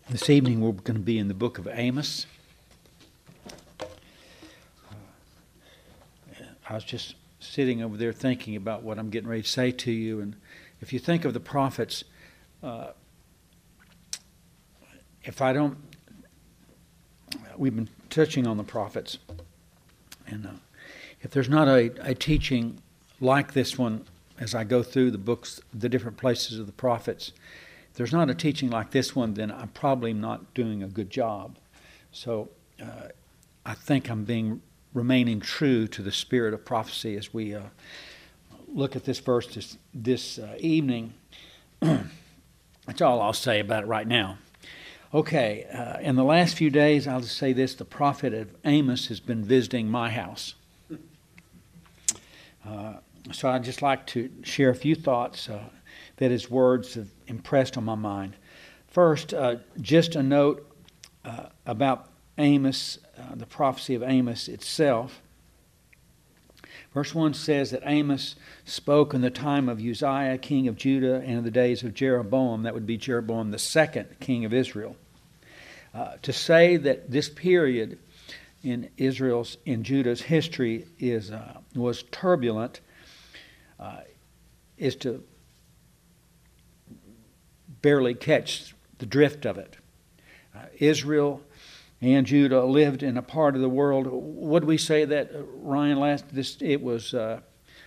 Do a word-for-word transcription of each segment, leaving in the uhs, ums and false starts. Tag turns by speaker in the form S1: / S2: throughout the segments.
S1: This evening we're going to be in the book of Amos. I was just sitting over there thinking about what I'm getting ready to say to you. And if you think of the prophets, uh, if I don't, we've been touching on the prophets. And uh, if there's not a, a teaching like this one, as I go through the books, the different places of the prophets, if there's not a teaching like this one, then I'm probably not doing a good job. So uh, I think I'm being remaining true to the spirit of prophecy as we uh, look at this verse this, this uh, evening. That's all I'll say about it right now. Okay, uh, in the last few days, I'll just say this, the prophet of Amos has been visiting my house. Uh, so I'd just like to share a few thoughts uh, that his words have impressed on my mind. First, uh, just a note uh, about Amos, uh, the prophecy of Amos itself. Verse one says that Amos spoke in the time of Uzziah, king of Judah, and in the days of Jeroboam. That would be Jeroboam the second, king of Israel. Uh, to say that this period in Israel's, in Judah's history is uh, was turbulent uh, is to barely catch the drift of it. Uh, Israel and Judah lived in a part of the world. What did we say that, uh, Ryan, last this it was uh,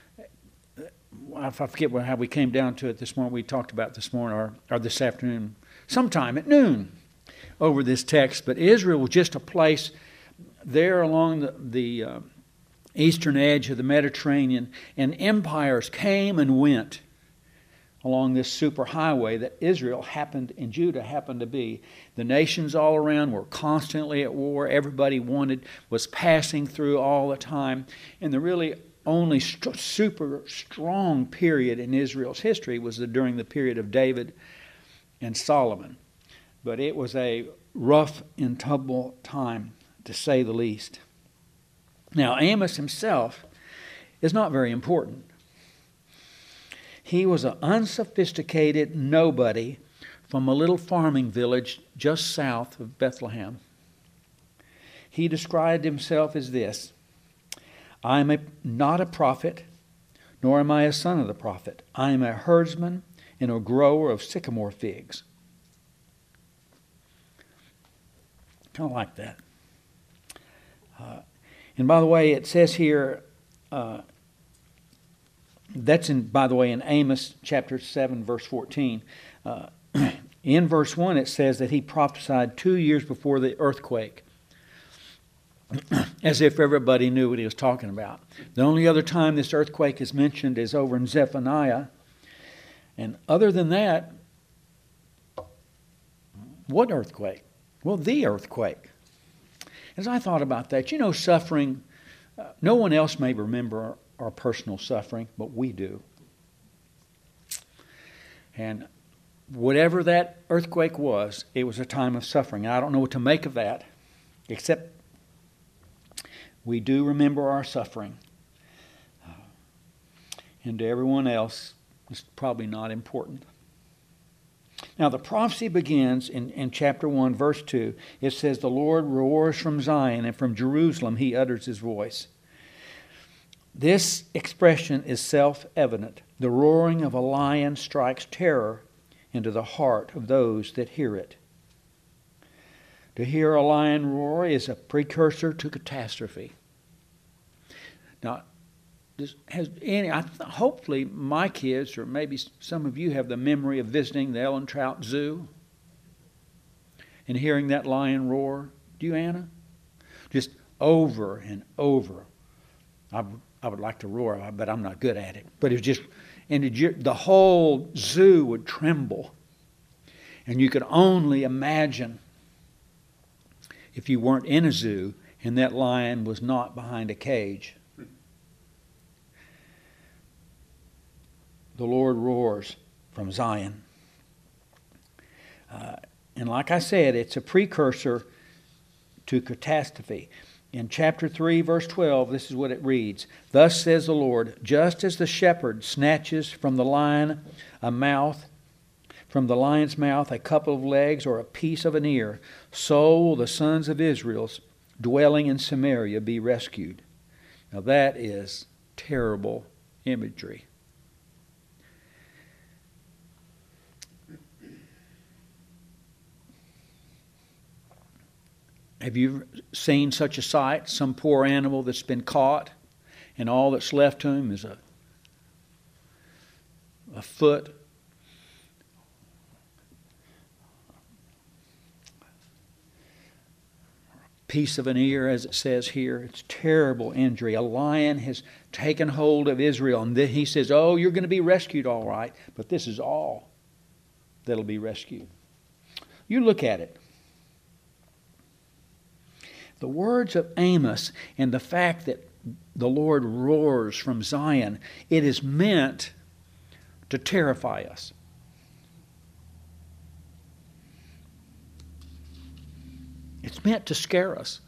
S1: I forget how we came down to it this morning. We talked about it this morning or, or this afternoon, sometime at noon over this text. But Israel was just a place there along the, the uh, eastern edge of the Mediterranean, and empires came and went along this superhighway that Israel happened and Judah happened to be. The nations all around were constantly at war. Everybody wanted, was passing through all the time. And the really only st- super strong period in Israel's history was the, during the period of David and Solomon. But it was a rough and tumble time, to say the least. Now, Amos himself is not very important. He was an unsophisticated nobody from a little farming village just south of Bethlehem. He described himself as this: I am a, not a prophet, nor am I a son of the prophet. I am a herdsman and a grower of sycamore figs. Kind of like that. Uh, and by the way, it says here, uh, that's in, by the way, in Amos chapter seven, verse fourteen. Uh, in verse one, it says that he prophesied two years before the earthquake, as if everybody knew what he was talking about. The only other time this earthquake is mentioned is over in Zephaniah. And other than that, what earthquake? Well, the earthquake. As I thought about that, you know, suffering, uh, no one else may remember our, our personal suffering, but we do. And whatever that earthquake was, it was a time of suffering. I don't know what to make of that, except we do remember our suffering. Uh, and to everyone else, it's probably not important. Now, the prophecy begins in, in chapter one, verse two. It says, the Lord roars from Zion, and from Jerusalem he utters his voice. This expression is self-evident. The roaring of a lion strikes terror into the heart of those that hear it. To hear a lion roar is a precursor to catastrophe. Now, this has any, I, hopefully my kids, or maybe some of you, have the memory of visiting the Ellen Trout Zoo and hearing that lion roar. Do you, Anna? Just over and over. I, I would like to roar, but I'm not good at it. But it's just, and it, the whole zoo would tremble. And you could only imagine if you weren't in a zoo and that lion was not behind a cage. The Lord roars from Zion. Uh, and like I said, it's a precursor to catastrophe. In chapter three, verse twelve, this is what it reads. Thus says the Lord, just as the shepherd snatches from the lion a mouth from the lion's mouth a couple of legs or a piece of an ear, so will the sons of Israel dwelling in Samaria be rescued. Now that is terrible imagery. Have you seen such a sight? Some poor animal that's been caught, and all that's left to him is a, a foot, piece of an ear, as it says here. It's terrible injury. A lion has taken hold of Israel, and then he says, oh, you're going to be rescued all right, but this is all that'll be rescued. You look at it. The words of Amos and the fact that the Lord roars from Zion, it is meant to terrify us. It's meant to scare us.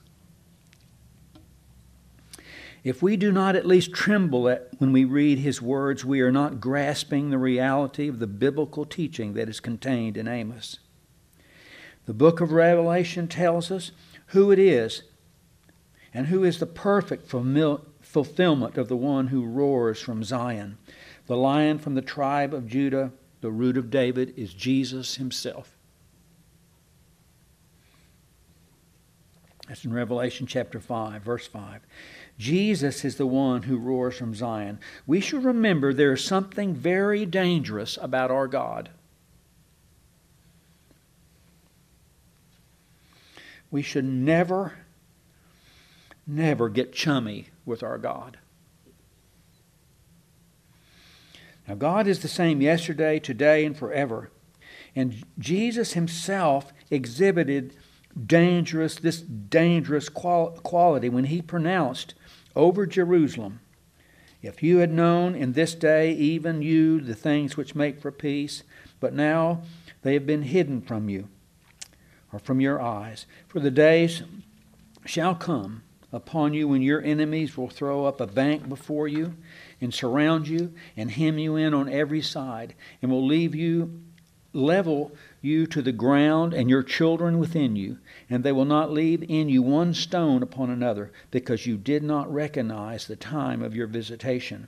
S1: If we do not at least tremble at when we read His words, we are not grasping the reality of the biblical teaching that is contained in Amos. The book of Revelation tells us who it is and who is the perfect fulfillment of the one who roars from Zion. The Lion from the tribe of Judah, the root of David, is Jesus Himself. That's in Revelation chapter five, verse five. Jesus is the one who roars from Zion. We should remember there is something very dangerous about our God. We should never, never get chummy with our God. Now, God is the same yesterday, today, and forever. And Jesus Himself exhibited dangerous, this dangerous qual- quality when He pronounced over Jerusalem, if you had known in this day, even you, the things which make for peace, but now they have been hidden from you, or from your eyes. For the days shall come upon you when your enemies will throw up a bank before you and surround you and hem you in on every side, and will leave you, level you to the ground and your children within you, and they will not leave in you one stone upon another, because you did not recognize the time of your visitation.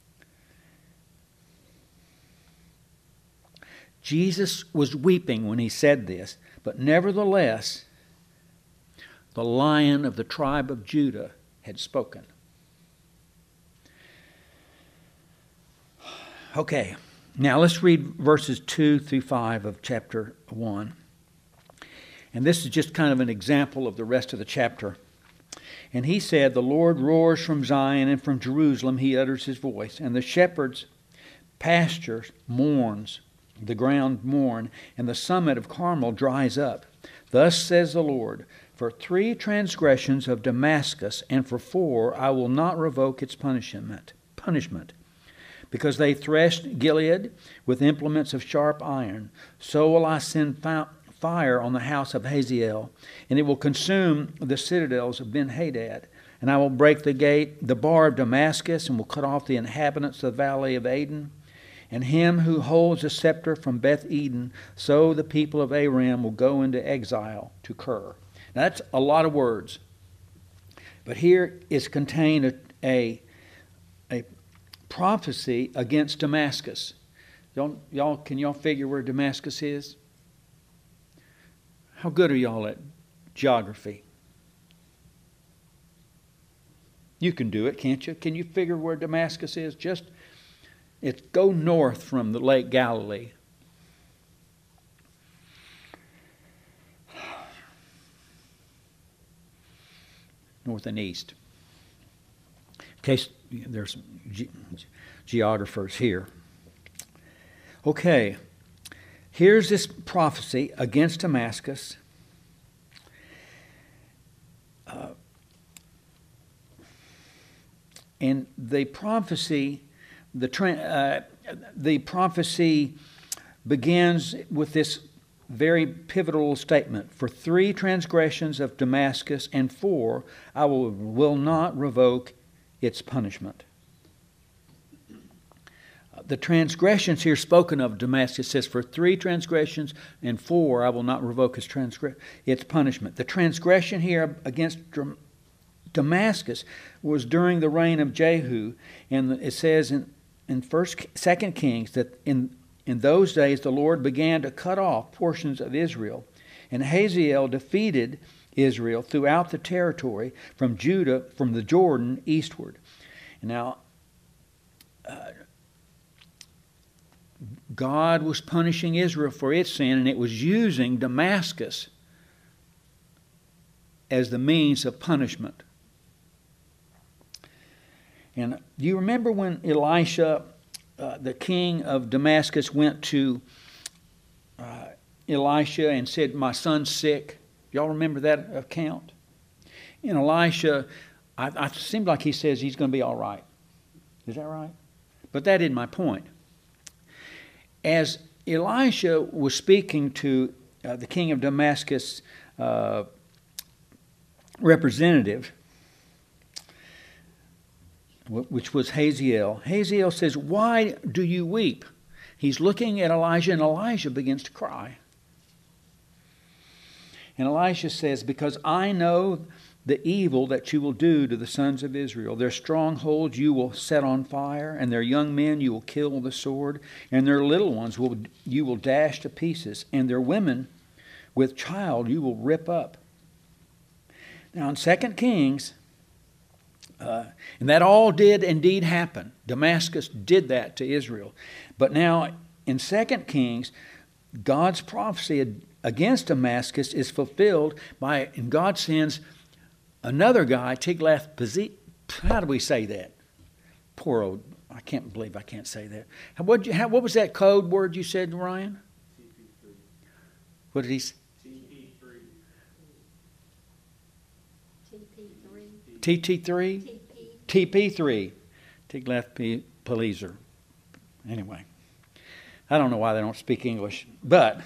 S1: Jesus was weeping when He said this, but nevertheless, the Lion of the tribe of Judah had spoken. Okay, now let's read verses two through five of chapter one. And this is just kind of an example of the rest of the chapter. And he said, the Lord roars from Zion, and from Jerusalem He utters His voice. And the shepherds' pastures mourns, the ground mourn, and the summit of Carmel dries up. Thus says the Lord, for three transgressions of Damascus, and for four I will not revoke its punishment. Punishment. Because they threshed Gilead with implements of sharp iron, so will I send fire on the house of Hazael, and it will consume the citadels of Ben-Hadad. And I will break the gate, the bar of Damascus, and will cut off the inhabitants of the valley of Aden, and him who holds a scepter from Beth Eden. So the people of Aram will go into exile to Kir. Now that's a lot of words, but here is contained a, a, a prophecy against Damascus. Y'all, y'all, can y'all figure where Damascus is? How good are y'all at geography? You can do it, can't you? Can you figure where Damascus is? Just, it's go north from the Lake Galilee. North and east. In case there's ge- geographers here. Okay, here's this prophecy against Damascus. Uh, and the prophecy, the tra- uh, the prophecy begins with this very pivotal statement. For three transgressions of Damascus, and four, I will, will not revoke its punishment. Uh, the transgressions here spoken of Damascus says, for three transgressions and four I will not revoke his transgression. It's punishment. The transgression here against Damascus was during the reign of Jehu, and it says in in First, Second Kings that in in those days the Lord began to cut off portions of Israel, and Hazael defeated Israel throughout the territory from Judah, from the Jordan eastward. Now, uh, God was punishing Israel for its sin, and it was using Damascus as the means of punishment. And do you remember when Elisha, uh, the king of Damascus, went to uh, Elisha and said, "My son's sick"? Y'all remember that account? And Elisha, I, I seemed like he says he's going to be all right. Is that right? But that isn't my point. As Elisha was speaking to uh, the king of Damascus uh, representative, which was Hazael, Hazael says, "Why do you weep?" He's looking at Elijah, and Elijah begins to cry. And Elisha says, "Because I know the evil that you will do to the sons of Israel. Their strongholds you will set on fire, and their young men you will kill with the sword, and their little ones will you will dash to pieces, and their women with child you will rip up." Now in Second Kings, uh, and that all did indeed happen. Damascus did that to Israel. But now in Second Kings, God's prophecy against Damascus is fulfilled by, and God sends another guy, Tiglath-Pileser. How do we say that? Poor old, I can't believe I can't say that. How, what, you, how, what was that code word you said, Ryan?
S2: T P three.
S1: What did he say?
S2: T P three.
S3: T P three.
S1: T T three?
S3: T P.
S1: T P three. Tiglath-Pileser. Anyway, I don't know why they don't speak English, but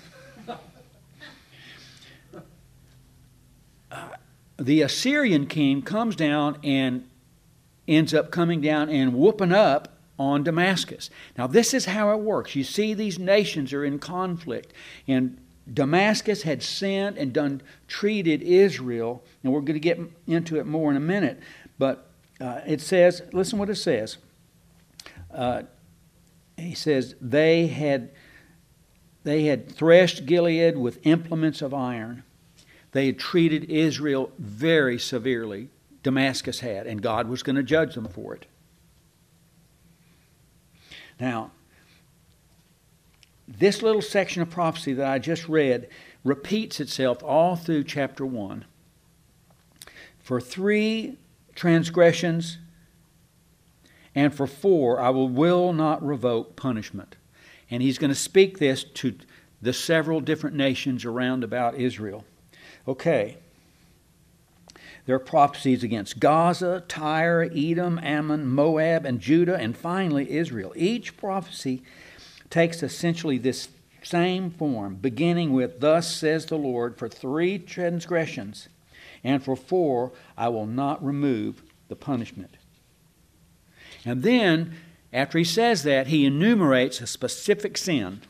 S1: uh, the Assyrian king comes down and ends up coming down and whooping up on Damascus. Now, this is how it works. You see, these nations are in conflict, and Damascus had sinned and done treated Israel, and we're going to get into it more in a minute. But uh, it says, listen what it says. Uh, he says they had they had threshed Gilead with implements of iron. They had treated Israel very severely. Damascus had, and God was going to judge them for it. Now, this little section of prophecy that I just read repeats itself all through chapter one. For three transgressions and for four I will, will not revoke punishment. And he's going to speak this to the several different nations around about Israel. Okay. There are prophecies against Gaza, Tyre, Edom, Ammon, Moab, and Judah, and finally Israel. Each prophecy takes essentially this same form, beginning with, "Thus says the Lord, for three transgressions, and for four I will not remove the punishment." And then, after he says that, he enumerates a specific sin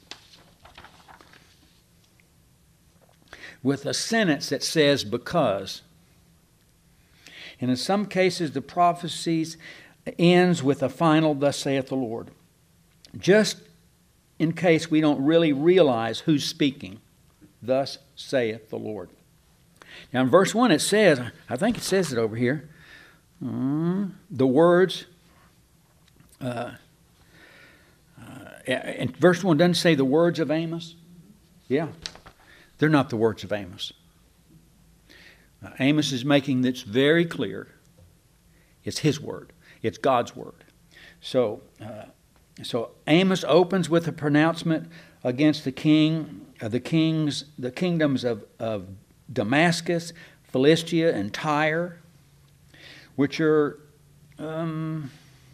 S1: with a sentence that says, "because." And in some cases, the prophecies ends with a final, "Thus saith the Lord." Just in case we don't really realize who's speaking. "Thus saith the Lord." Now in verse one it says, I think it says it over here, um, the words, uh, uh, and verse one doesn't say the words of Amos. Yeah, they're not the words of Amos. Uh, Amos is making this very clear. It's his word. It's God's word. So, uh, so Amos opens with a pronouncement against the king, uh, the kings, the kingdoms of, of Damascus, Philistia, and Tyre, which are um,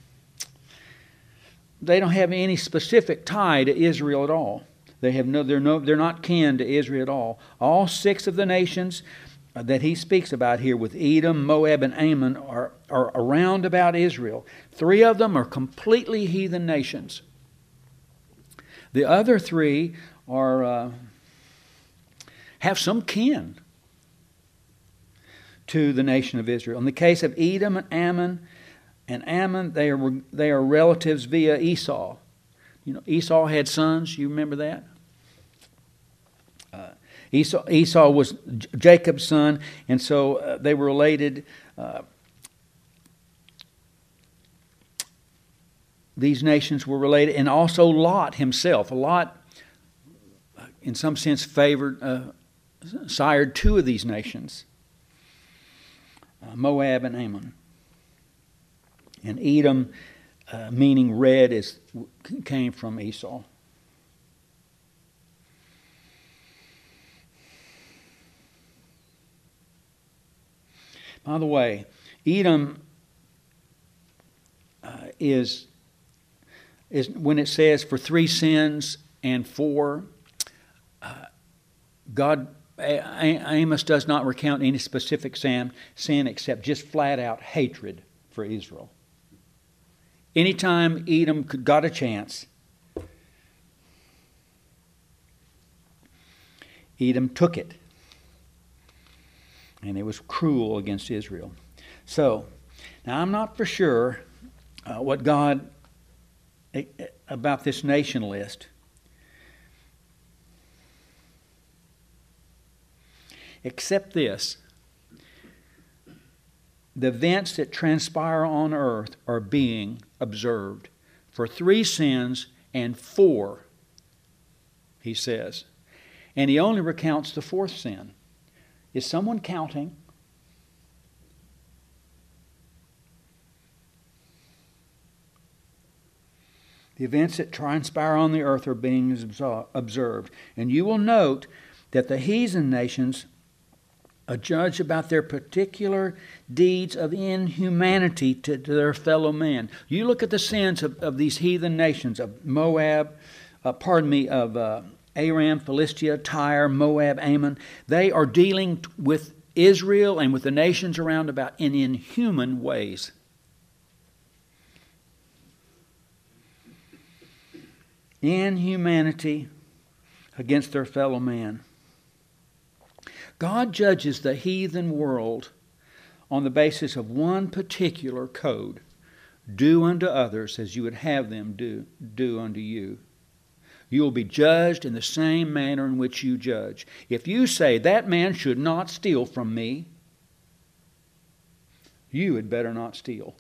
S1: they don't have any specific tie to Israel at all. They have no, they're no, they're not kin to Israel at all. All six of the nations that he speaks about here with Edom, Moab, and Ammon are, are around about Israel. Three of them are completely heathen nations. The other three are uh, have some kin to the nation of Israel. In the case of Edom and Ammon, and Ammon, they are they are relatives via Esau. You know, Esau had sons. You remember that? Uh, Esau, Esau was J- Jacob's son, and so uh, they were related. Uh, these nations were related, and also Lot himself. Lot, in some sense, favored, uh, sired two of these nations, uh, Moab and Ammon. And Edom, uh, meaning red, is came from Esau. By the way, Edom uh, is is when it says for three sins and four, uh, God Amos does not recount any specific sin, sin except just flat out hatred for Israel. Anytime Edom got a chance, Edom took it. And it was cruel against Israel. So, now I'm not for sure uh, what God, uh, about this nation list. Except this. The events that transpire on earth are being observed for three sins and four, he says. And he only recounts the fourth sin. Is someone counting? The events that transpire on the earth are being observed. And you will note that the heathen nations are judged about their particular deeds of inhumanity to, to their fellow man. You look at the sins of, of these heathen nations, of Moab, uh, pardon me, of uh, Aram, Philistia, Tyre, Moab, Ammon. They are dealing with Israel and with the nations around about in inhuman ways. Inhumanity against their fellow man. God judges the heathen world on the basis of one particular code. Do unto others as you would have them do, do unto you. You will be judged in the same manner in which you judge. If you say, that man should not steal from me, you had better not steal.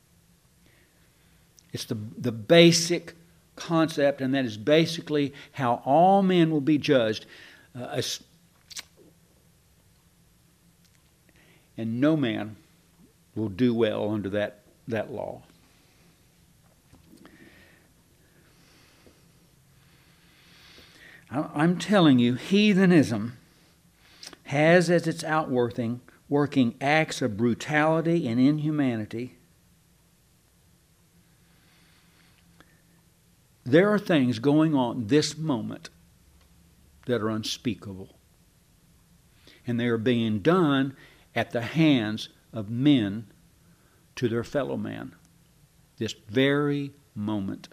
S1: It's the, the basic concept, and that is basically how all men will be judged. Uh, and no man will do well under that, that law. I'm telling you, heathenism has as its outworking working acts of brutality and inhumanity. There are things going on this moment that are unspeakable. And they are being done at the hands of men to their fellow man. This very moment.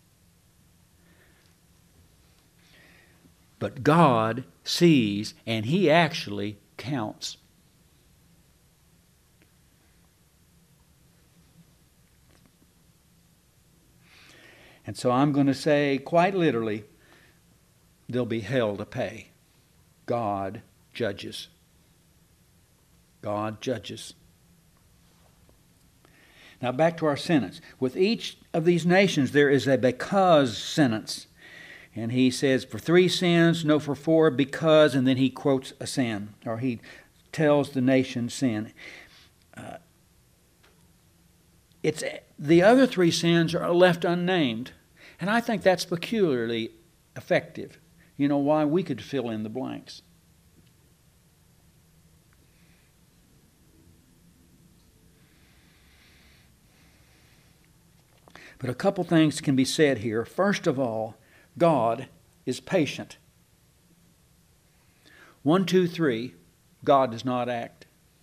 S1: But God sees, and He actually counts. And so I'm going to say, quite literally, there'll be hell to pay. God judges. God judges. Now back to our sentence. With each of these nations, there is a because sentence. And he says, for three sins, no for four, because, and then he quotes a sin, or he tells the nation sin. Uh, it's the other three sins are left unnamed. And I think that's peculiarly effective. You know why? We could fill in the blanks. But a couple things can be said here. First of all, God is patient. One, two, three. God does not act.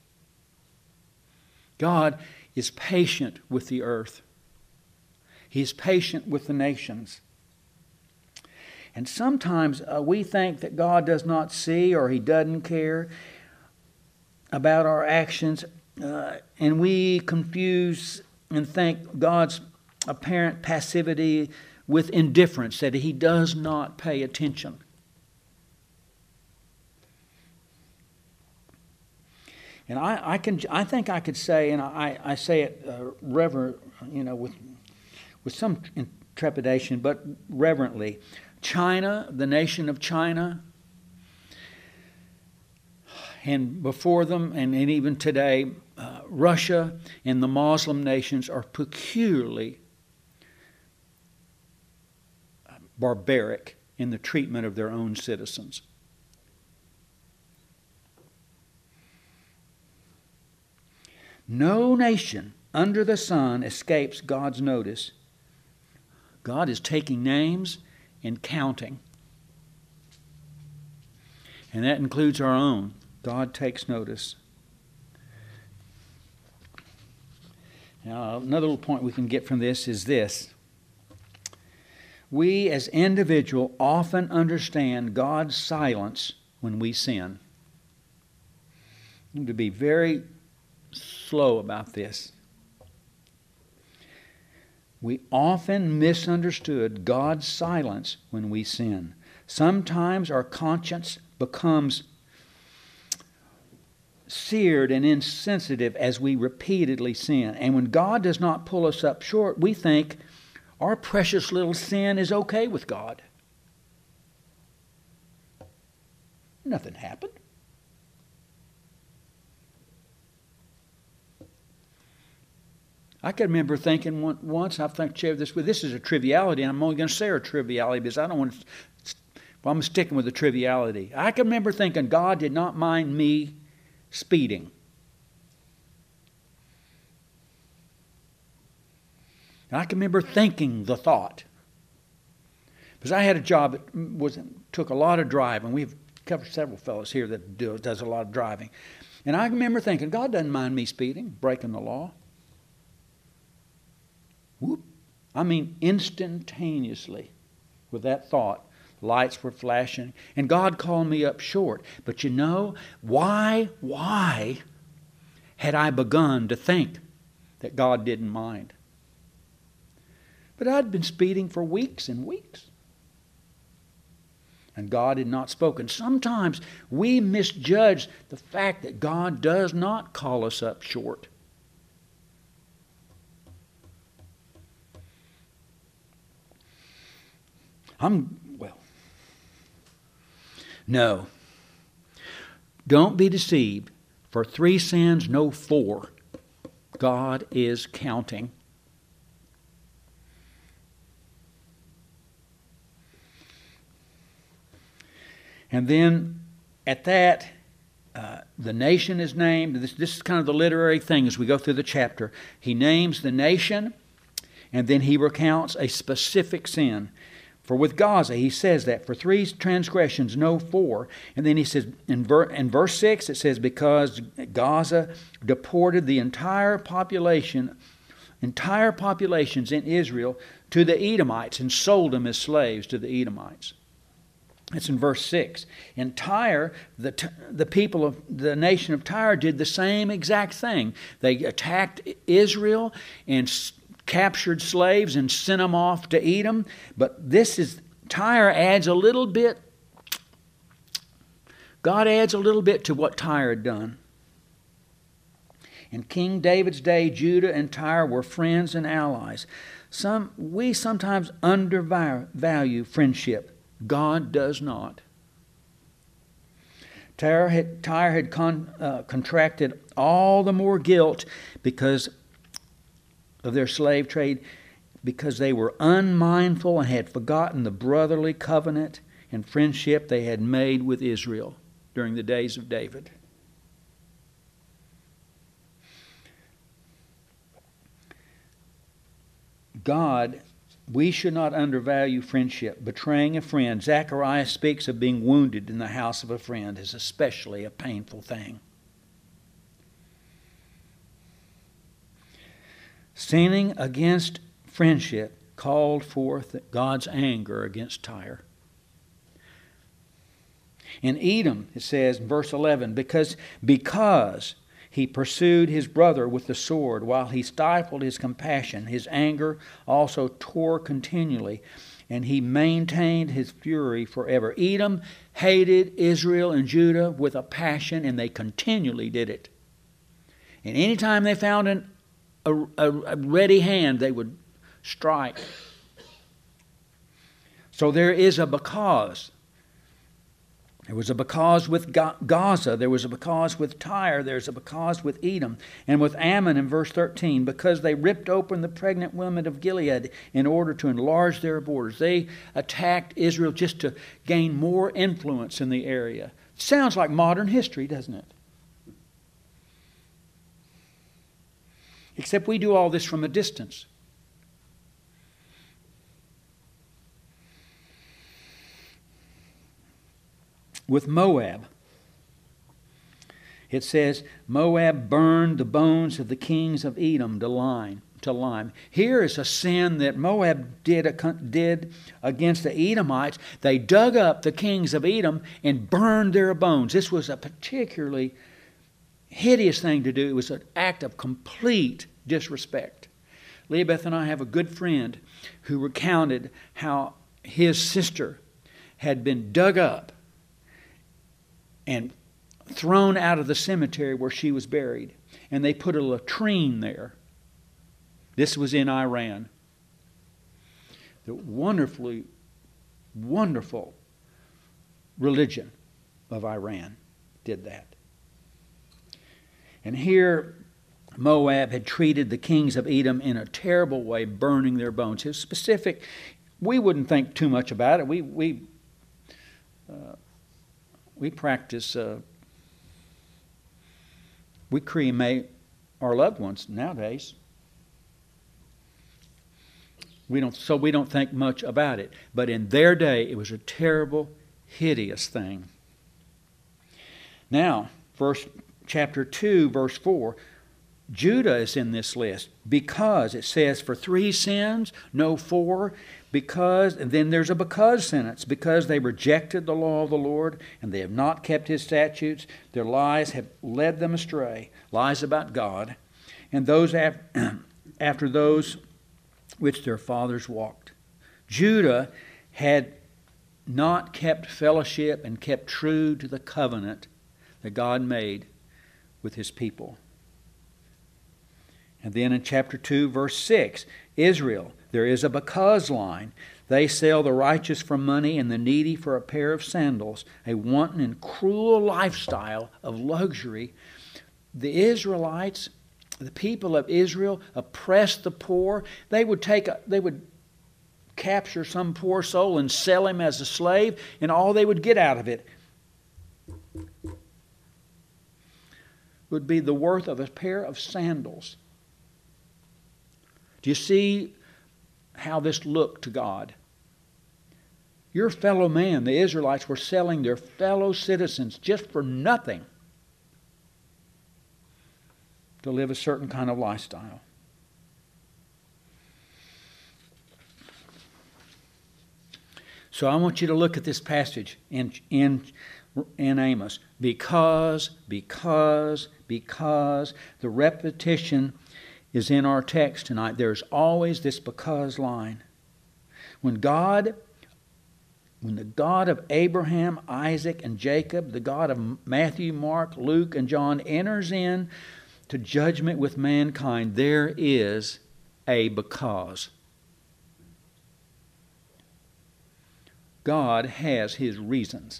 S1: God is patient with the earth. He is patient with the nations. And sometimes uh, we think that God does not see or He doesn't care about our actions, uh, and we confuse and think God's apparent passivity with indifference, that He does not pay attention. And I, I can, I think I could say, and I, I say it, uh, reverent, you know, with with some trepidation, but reverently. China, the nation of China, and before them, and, and even today, uh, Russia and the Muslim nations are peculiarly barbaric in the treatment of their own citizens. No nation under the sun escapes God's notice. God is taking names and counting. And that includes our own. God takes notice. Now, another little point we can get from this is this. We as individuals often understand God's silence when we sin. We need to be very slow about this. We often misunderstood God's silence when we sin. Sometimes our conscience becomes seared and insensitive as we repeatedly sin. And when God does not pull us up short, we think our precious little sin is okay with God. Nothing happened. I can remember thinking once, I think I shared this with, this is a triviality, and I'm only going to say a triviality because I don't want to, well, I'm sticking with the triviality. I can remember thinking God did not mind me speeding. And I can remember thinking the thought. Because I had a job that was, took a lot of driving. We've covered several fellows here that do, does a lot of driving. And I remember thinking, God doesn't mind me speeding, breaking the law. Whoop. I mean, instantaneously, with that thought, lights were flashing, and God called me up short. But you know, why, why had I begun to think that God didn't mind? But I'd been speeding for weeks and weeks, and God had not spoken. Sometimes we misjudge the fact that God does not call us up short. I'm, well, no. Don't be deceived. For three sins, no four. God is counting. And then at that, uh, the nation is named. This, this is kind of the literary thing as we go through the chapter. He names the nation, and then he recounts a specific sin. For with Gaza, he says that for three transgressions, no four. And then he says, in, ver, in verse six, it says, because Gaza deported the entire population, entire populations in Israel to the Edomites and sold them as slaves to the Edomites. It's in verse six. In Tyre, the, the people of the nation of Tyre did the same exact thing. They attacked Israel and captured slaves and sent them off to Edom. But this is, Tyre adds a little bit, God adds a little bit to what Tyre had done. In King David's day, Judah and Tyre were friends and allies. Some, we sometimes undervalue friendship. God does not. Tyre had, Tyre had con, uh, contracted all the more guilt because of their slave trade, because they were unmindful and had forgotten the brotherly covenant and friendship they had made with Israel during the days of David. God we should not undervalue friendship. Betraying a friend, Zechariah speaks of being wounded in the house of a friend, is especially a painful thing. Sinning against friendship called forth God's anger against Tyre. In Edom, it says in verse eleven, because, because he pursued his brother with the sword, while he stifled his compassion, his anger also tore continually, and he maintained his fury forever. Edom hated Israel and Judah with a passion, and they continually did it. And anytime they found an, a, a, a ready hand, they would strike. So there is a because. There was a because with Gaza. There was a because with Tyre. There's a because with Edom. And with Ammon in verse thirteen, because they ripped open the pregnant women of Gilead in order to enlarge their borders. They attacked Israel just to gain more influence in the area. Sounds like modern history, doesn't it? Except we do all this from a distance. With Moab, it says, Moab burned the bones of the kings of Edom to lime. To lime. Here is a sin that Moab did, did against the Edomites. They dug up the kings of Edom and burned their bones. This was a particularly hideous thing to do. It was an act of complete disrespect. Leah-Beth and I have a good friend who recounted how his sister had been dug up and thrown out of the cemetery where she was buried. And they put a latrine there. This was in Iran. The wonderfully, wonderful religion of Iran did that. And here Moab had treated the kings of Edom in a terrible way, burning their bones. It was specific. We wouldn't think too much about it. We... we uh, We practice, uh, we cremate our loved ones nowadays. We don't, so we don't think much about it. But in their day, it was a terrible, hideous thing. Now, verse chapter two, verse four, Judah is in this list because it says for three sins, no four, because, and then there's a because sentence, because they rejected the law of the Lord and they have not kept his statutes, their lies have led them astray, lies about God, and those after, after those which their fathers walked. Judah had not kept fellowship and kept true to the covenant that God made with his people. And then in chapter two, verse six, Israel, there is a because line. They sell the righteous for money and the needy for a pair of sandals, a wanton and cruel lifestyle of luxury. The Israelites, the people of Israel, oppressed the poor. They would take, a, they would capture some poor soul and sell him as a slave, and all they would get out of it would be the worth of a pair of sandals. Do you see how this looked to God? Your fellow man, the Israelites, were selling their fellow citizens just for nothing to live a certain kind of lifestyle. So I want you to look at this passage in, in, in Amos. Because, because, because, the repetition is in our text tonight. There's always this because line. When God, when the God of Abraham, Isaac, and Jacob, the God of Matthew, Mark, Luke, and John enters in to judgment with mankind, there is a because. God has his reasons.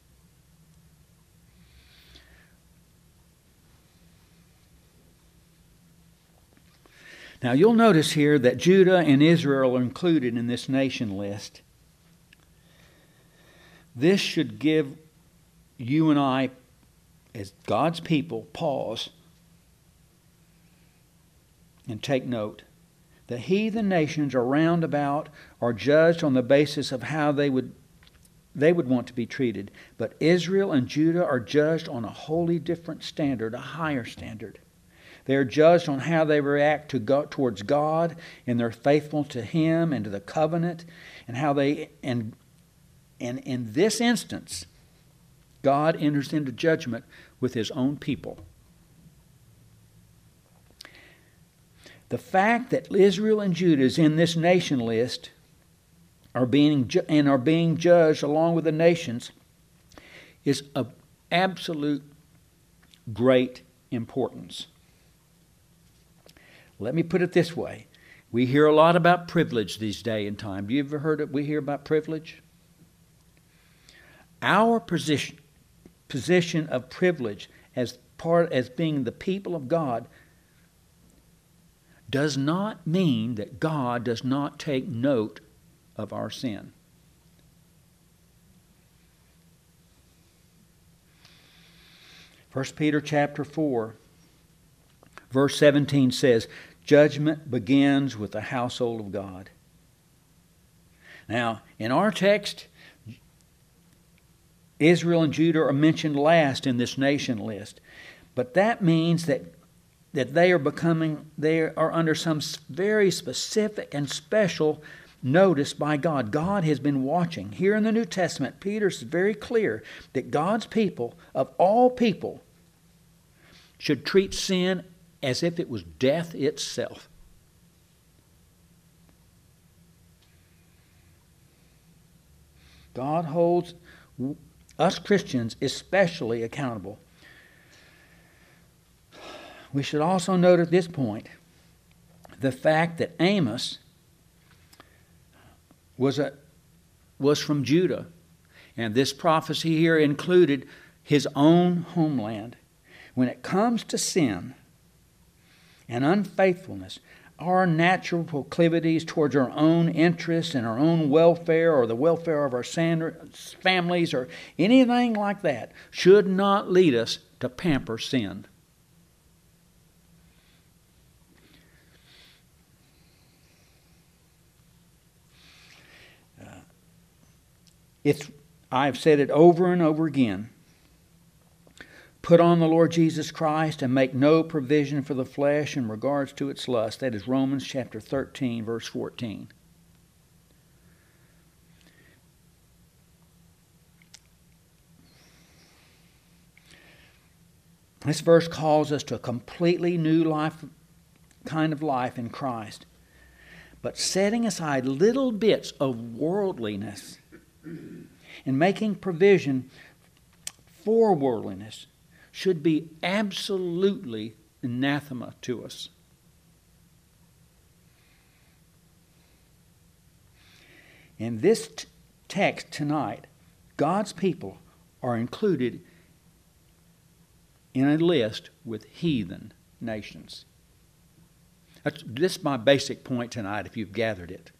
S1: Now you'll notice here that Judah and Israel are included in this nation list. This should give you and I, as God's people, pause and take note The heathen nations around about are judged on the basis of how they would they would want to be treated. But Israel and Judah are judged on a wholly different standard, a higher standard. They are judged on how they react to God, towards God, and their faithfulness to Him and to the covenant, and how they and and in this instance, God enters into judgment with His own people. The fact that Israel and Judah is in this nation list are being ju- and are being judged along with the nations is of absolute great importance. Let me put it this way. We hear a lot about privilege these day and time. Have you ever heard it? We hear about privilege? Our position, position of privilege as part as being the people of God does not mean that God does not take note of our sin. First Peter chapter four, verse seventeen says, "Judgment begins with the household of God." Now, in our text, Israel and Judah are mentioned last in this nation list. But that means that that they are becoming, they are under some very specific and special notice by God. God has been watching. Here in the New Testament, Peter's very clear that God's people, of all people, should treat sin as if it was death itself. God holds us Christians especially accountable. We should also note at this point the fact that Amos was a was from Judah, and this prophecy here included his own homeland. When it comes to sin and unfaithfulness, our natural proclivities towards our own interests and our own welfare or the welfare of our families or anything like that should not lead us to pamper sin. Uh, it's, I've said it over and over again. Put on the Lord Jesus Christ and make no provision for the flesh in regards to its lust. That is Romans chapter thirteen, verse fourteen. This verse calls us to a completely new life, kind of life in Christ. But setting aside little bits of worldliness and making provision for worldliness should be absolutely anathema to us. In this t- text tonight, God's people are included in a list with heathen nations. That's, this is my basic point tonight if you've gathered it.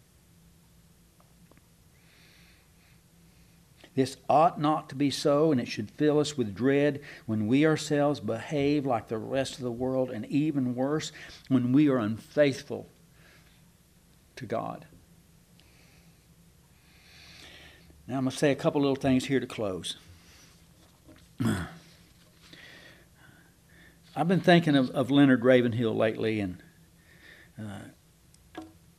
S1: This ought not to be so, and it should fill us with dread when we ourselves behave like the rest of the world, and even worse, when we are unfaithful to God. Now I'm going to say a couple little things here to close. I've been thinking of, of Leonard Ravenhill lately, and uh,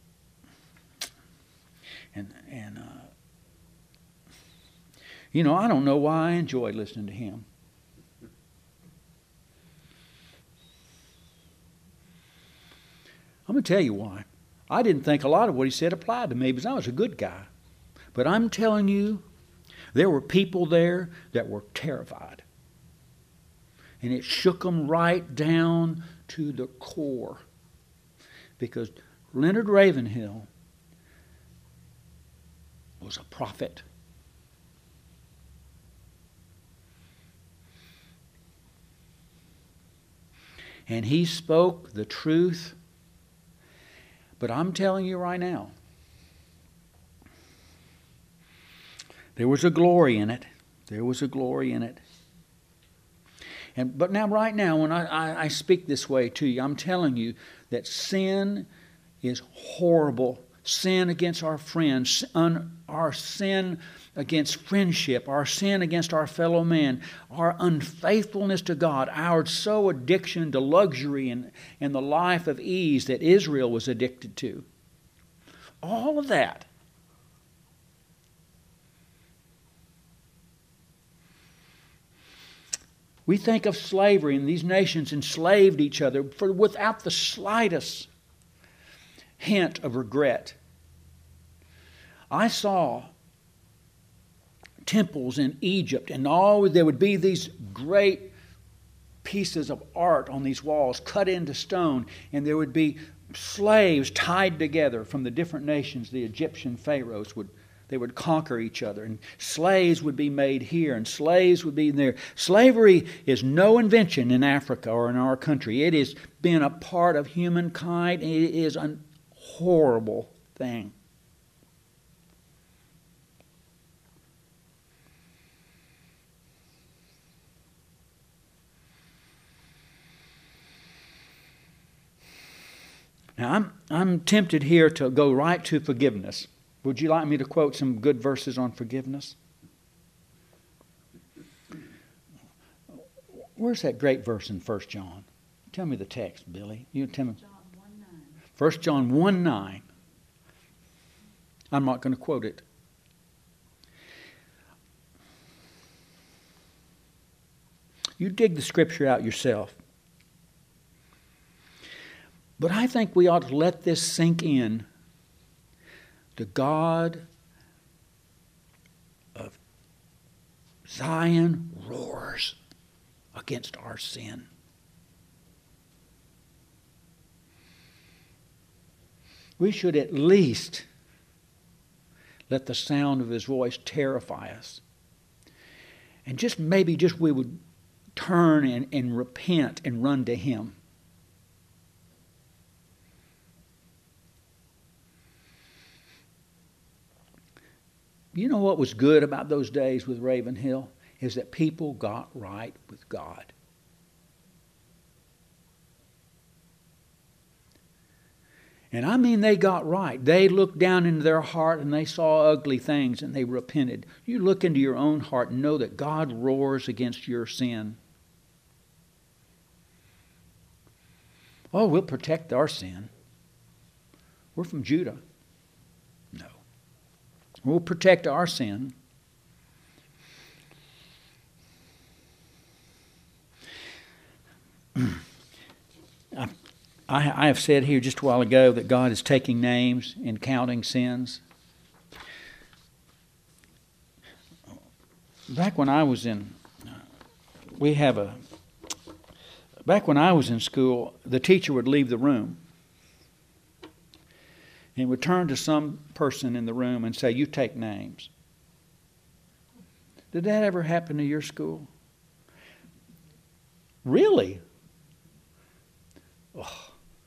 S1: and and. Uh, You know, I don't know why I enjoy listening to him. I'm going to tell you why. I didn't think a lot of what he said applied to me because I was a good guy. But I'm telling you, there were people there that were terrified. And it shook them right down to the core. Because Leonard Ravenhill was a prophet. And he spoke the truth. But I'm telling you right now, there was a glory in it. There was a glory in it. And but now, right now, when I, I, I speak this way to you, I'm telling you that sin is horrible. Sin against our friends, un, our sin against friendship, our sin against our fellow man, our unfaithfulness to God, our so addiction to luxury and, and the life of ease that Israel was addicted to. All of that. We think of slavery, and these nations enslaved each other for without the slightest hint of regret. I saw temples in Egypt, and all there would be these great pieces of art on these walls cut into stone, and there would be slaves tied together from the different nations. The Egyptian pharaohs would they would conquer each other, and slaves would be made here, and slaves would be there. Slavery is no invention in Africa or in our country. It has been a part of humankind, and it is a horrible thing. Now, I'm, I'm tempted here to go right to forgiveness. Would you like me to quote some good verses on forgiveness? Where's that great verse in First John? Tell me the text, Billy. You tell me. First John one nine. I'm not going to quote it. You dig the scripture out yourself. But I think we ought to let this sink in. The God of Zion roars against our sin. We should at least let the sound of his voice terrify us. And just maybe just we would turn and, and repent and run to him. You know what was good about those days with Ravenhill? Is that people got right with God. And I mean they got right. They looked down into their heart and they saw ugly things and they repented. You look into your own heart and know that God roars against your sin. Oh, we'll protect our sin. We're from Judah. No. We'll protect our sin. I, I have said here just a while ago that God is taking names and counting sins. Back when I was in, we have a, back when I was in school, the teacher would leave the room and would turn to some person in the room and say, "You take names." Did that ever happen to your school? Really? Oh.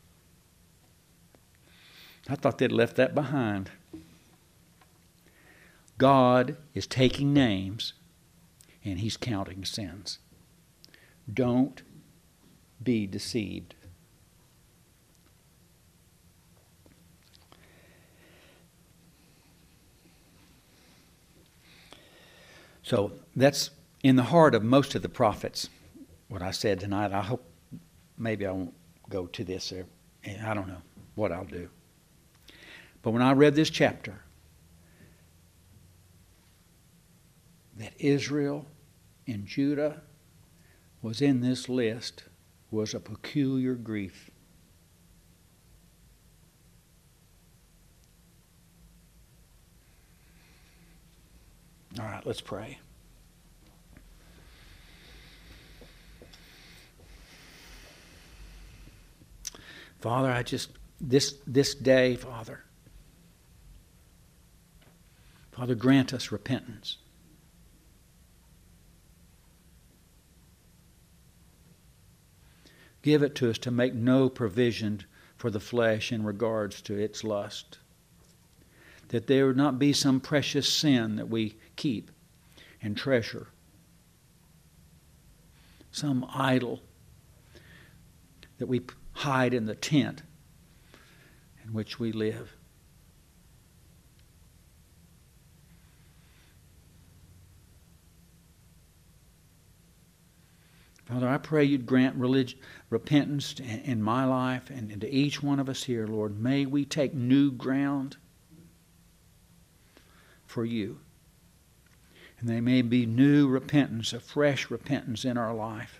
S1: I thought they'd left that behind. God is taking names and he's counting sins. Don't be deceived. So that's in the heart of most of the prophets, what I said tonight. I hope maybe I won't go to this. There. I don't know what I'll do. But when I read this chapter, that Israel and Judah was in this list was a peculiar grief. All right, let's pray. Father, I just, this, this day, Father, Father, grant us repentance. Give it to us to make no provision for the flesh in regards to its lust. That there would not be some precious sin that we keep and treasure. Some idol that we hide in the tent in which we live. Father, I pray you'd grant relig- repentance in my life and to each one of us here, Lord. May we take new ground for you. And there may be new repentance, a fresh repentance in our life.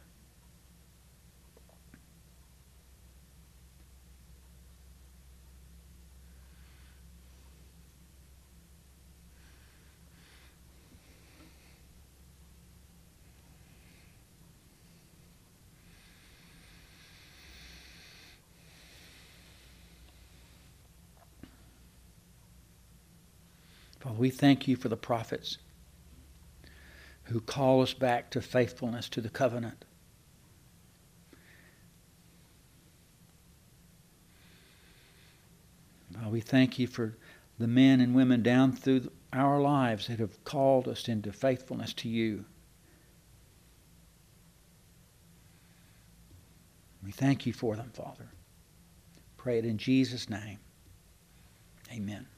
S1: Father, we thank you for the prophets who call us back to faithfulness to the covenant. Father, we thank you for the men and women down through our lives that have called us into faithfulness to you. We thank you for them, Father. Pray it in Jesus' name. Amen.